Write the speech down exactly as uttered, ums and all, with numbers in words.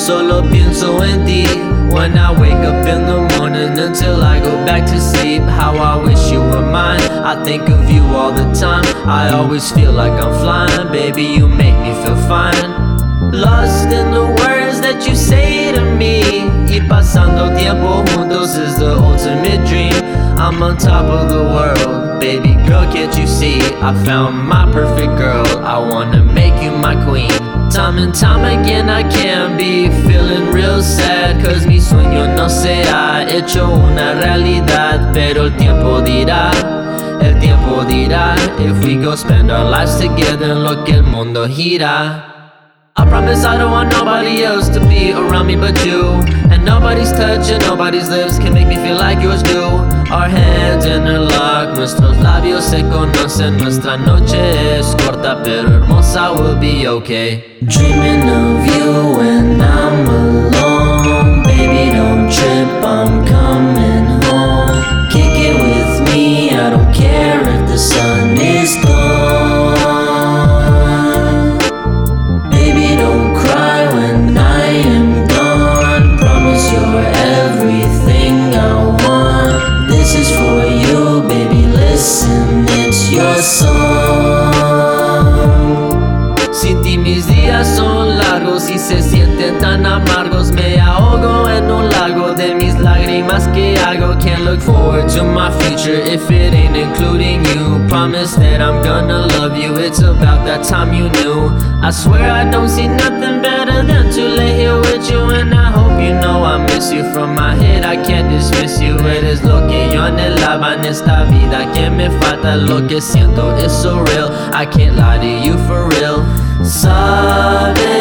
solo pienso en ti. When I wake up in the morning until I go back to sleep. How I wish you were mine, I think of you all the time. I always feel like I'm flying, baby, you make me feel fine. Lost in the words that you say to me. Y pasando tiempo juntos is the ultimate dream. I'm on top of the world, baby girl, can't you see? I found my perfect girl, I wanna make you my queen. Time and time again I can't be feeling real sad, cause mi sueño no se ha hecho una realidad. Pero el tiempo dirá, el tiempo dirá, if we go spend our lives together en lo que el mundo gira. I promise I don't want nobody else to be around me but you. And nobody's touch and nobody's lips can make me feel like yours do. Our hands interlock, nuestros labios se conocen. Nuestra noche es corta pero hermosa, we'll be okay. Dreaming of you when I'm alone. Baby, don't trip, I'm coming home. Kick it with me, I don't care if the sun is gone. Sin ti mis días son largos y se sienten tan amargos. Me ahogo en un lago de mis lágrimas que hago. Can't look forward to my future if it ain't including you. Promise that I'm gonna love you, it's about that time you knew. I swear I don't see nothing better than to lay here with you. And I hope you know I miss you. From my head I can't dismiss you. Eres lo que yo anhelaba en esta vida, que me falta. Lo que siento is so real, I can't lie to you for real. Sabes